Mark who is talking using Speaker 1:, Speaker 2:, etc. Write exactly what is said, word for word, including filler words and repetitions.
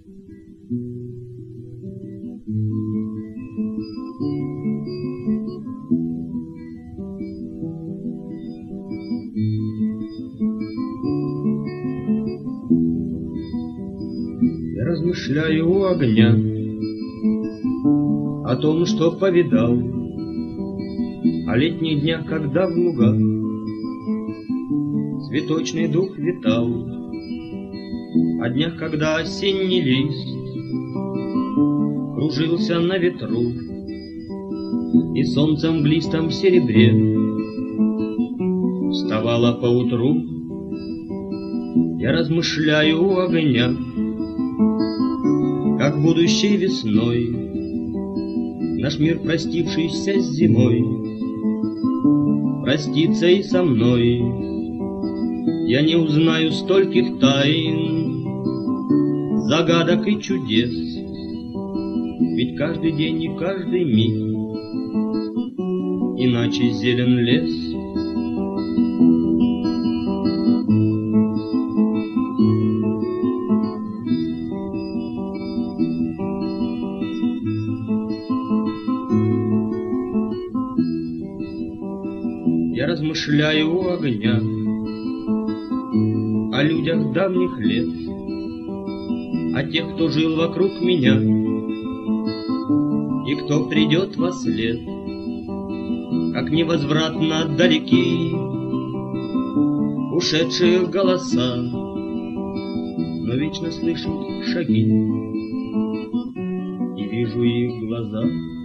Speaker 1: Я размышляю у огня о том, что повидал, о летних днях, когда в лугах цветочный дух витал, о днях, когда осенний лист кружился на ветру, и солнцем в глистом серебре вставало поутру. Я размышляю у огня, как будущей весной наш мир, простившийся с зимой, простится и со мной. Я не узнаю стольких тайн, загадок и чудес, ведь каждый день и каждый миг иначе зелен лес. Я размышляю у огня о людях давних лет, о тех, кто жил вокруг меня и кто придет во след, как невозвратно далеки ушедшие голоса, но вечно слышу шаги и вижу их глаза.